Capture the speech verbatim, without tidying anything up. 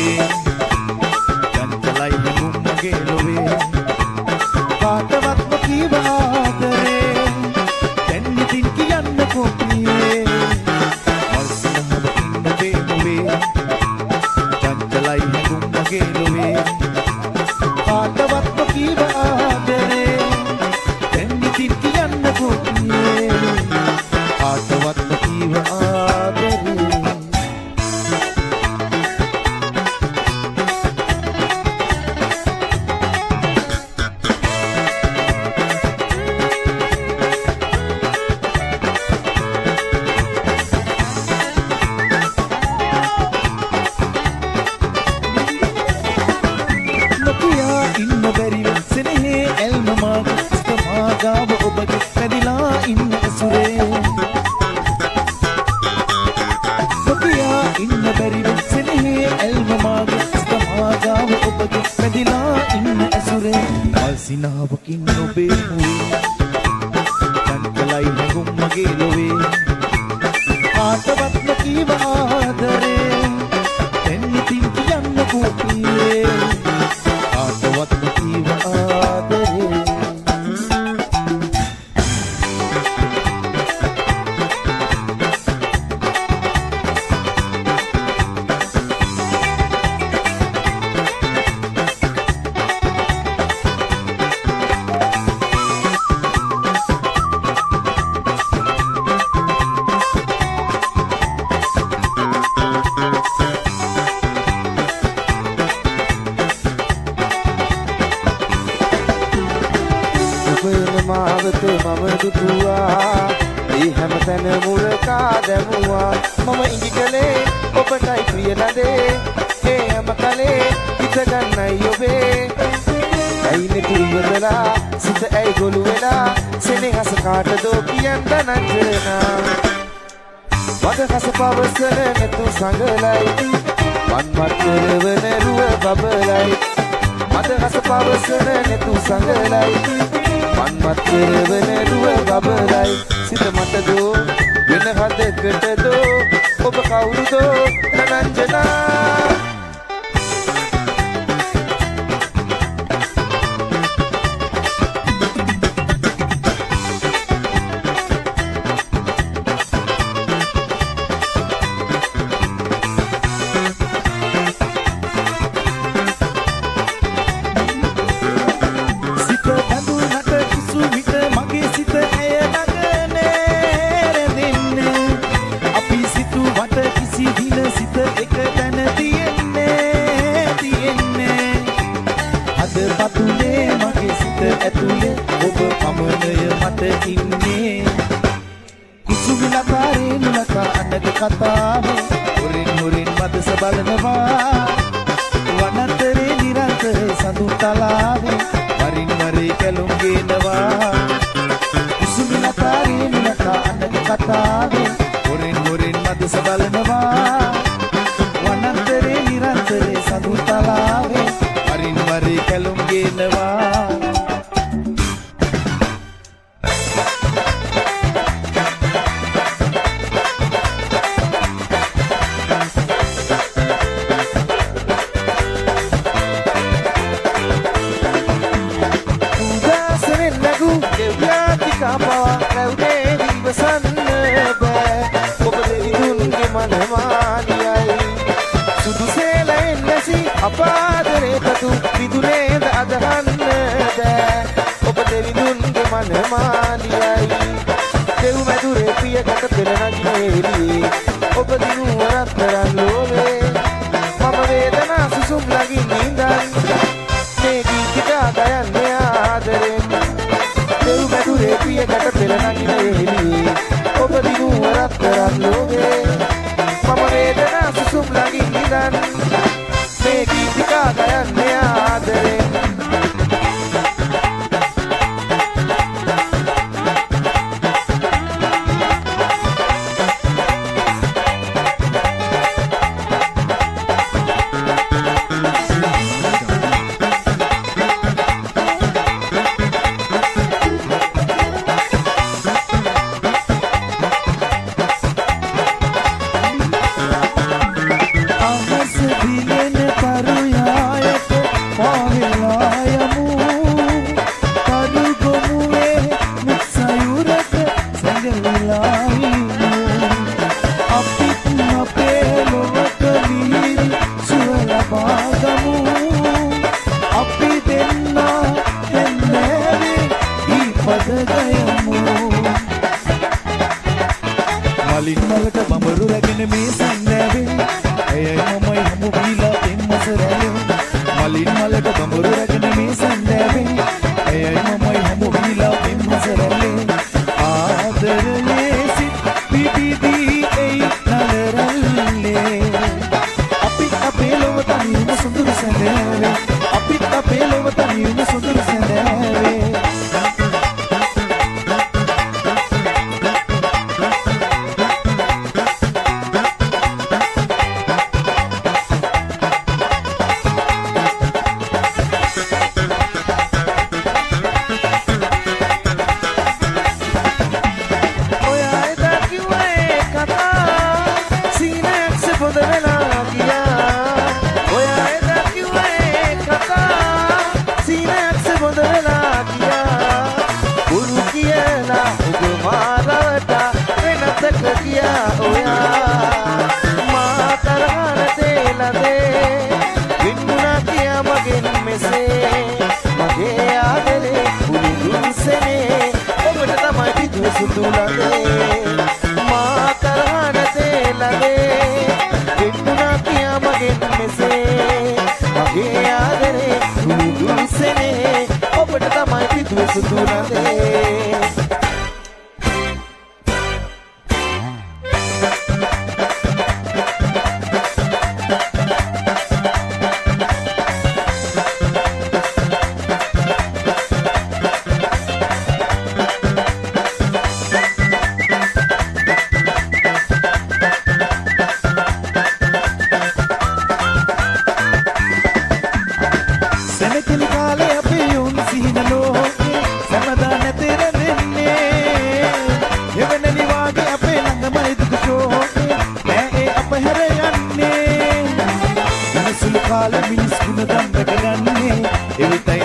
ලොවේ චංචලයි හැඟුම් මගේ ලොවේ කාටවත්ම කීව ආදරේ දැන් ඉතින් කියන්නකෝ පියේ මල්සිනහව ඉන්න බේමුවේ චංචලයි හැඟුම් මගේ ලොවේ කාටවත්ම කීව ආදරේ දැන් ඉතින් කියන්නකෝ පියේ කාටවත්ම කීව ආදරේ සිනාවකින් ඔබේ මුවේ චංචලයි හැඟුම් මගේ ලොවේ ආතවත්ම කීව ආදරේ දැන් ඉතින් කියන්නකෝ පියේ ආතවත්ම කීව ආදරේ කාටදෝ කියන්න නංජනා මද හස පවසන නැතු සංගලයි මන්මත් කරවන රුව බබලයි මද හස පවසන නැතු සංගලයි මන්මත් කරවන රුව බබලයි සිත මතදෝ වෙන හදකටදෝ ඔබ කවුරුදෝ නංජනා සරලේ මලින් මලට බඹරු රැගෙන මේ සඳැවේ එයයි මමයි හමු වීලා පෙම් සරලේ ආදරයේ සිත් පිපිදී එයි නලරල්ලේ අපි අපේ ලොව තනියම සුඳුරු සඳැවේ අපි අපේ ලොව තනියම සුඳුරු සඳැවේ Everything